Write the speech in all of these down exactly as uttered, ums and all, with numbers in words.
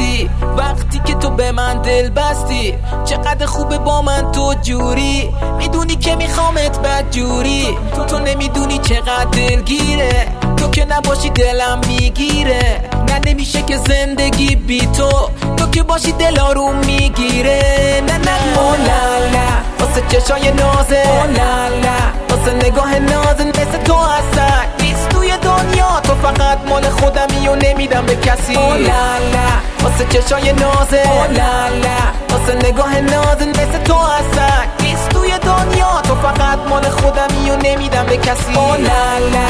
هستی وقتی که تو به من دل بستی. چقدر خوبه با من تو جوری، میدونی که میخوامت بد جوری. تو نمیدونی چقدر دلگیره، تو که نباشی دلم میگیره. نه نمیشه که زندگی بی تو، تو که باشی دل آروم میگیره. نه نه او لالا واسه چشای نازه، او لالا واسه نگاه نازن مثل تو هستن نیست توی دنیا. تو فقط مال خودمی و نمیدم به کسی. او لالا واسه چشای نازه، او لالا واسه نگاه نازن مثل تو هستن نیست توی دنیا. تو فقط مال خودمی و نمیدم به کسی. او لالا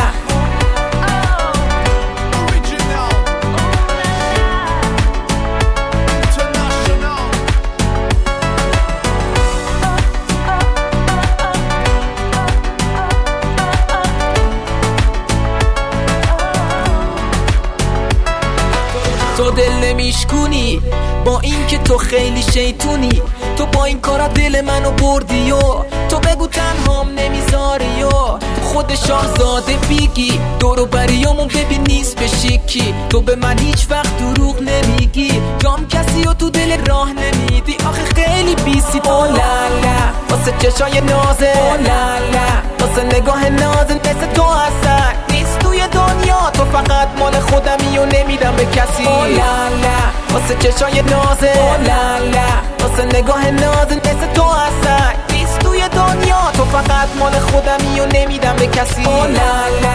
تو دل نمیشکونی با این که تو خیلی شیطونی. تو با این کارا دل منو بردی و تو بگو تنهام نمیذاری. و خود شاهزاده بیگی دورو بریامون ببین نیست به شیکی. تو به من هیچ وقت دروغ نمیگی، جام کسی و تو دل راه نمیدی. آخه خیلی بیسی. او لالا واسه چشای نازه، او لالا واسه نگاه نازن مثل تو هستن نیست توی دنیا. تو فقط مال خودمی و نمیدم به کسی. او لالا واسه چشای نازه، او لالا واسه نگاه نازن مثل تو هستن نیست توی دنیا. تو فقط مال خودمی و نمیدم به کسی. او لالا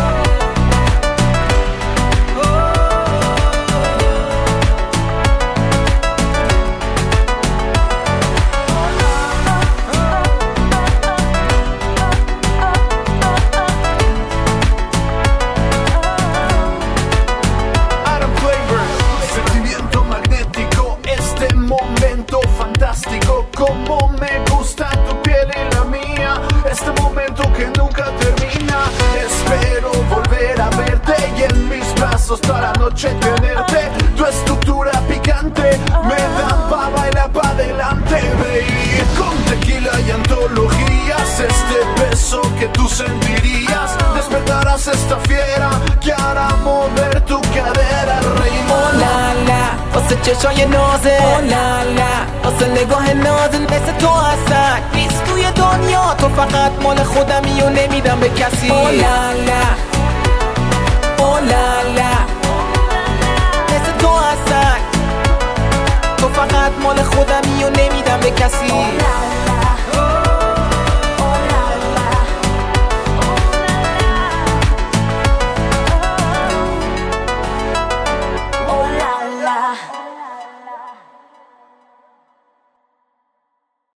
como me gusta tu piel y la mía, este momento que nunca termina. Espero volver a verte y en mis brazos toda la noche tenerte. Tu estructura picante me da pa' bailar pa' adelante, baby. Con tequila y antologías, este beso que tú sentirías. Despertarás esta fiera que hará mover tu cadera, reina. Oh لالا واسه چشای نازه، او لالا واسه نگاه نازن مثل تو هستن نیست توی دنیا. تو فقط مال خودمی و نمیدم به کسی. او لالا او لالا مثل تو هستن، تو فقط مال خودمی و نمیدم به کسی.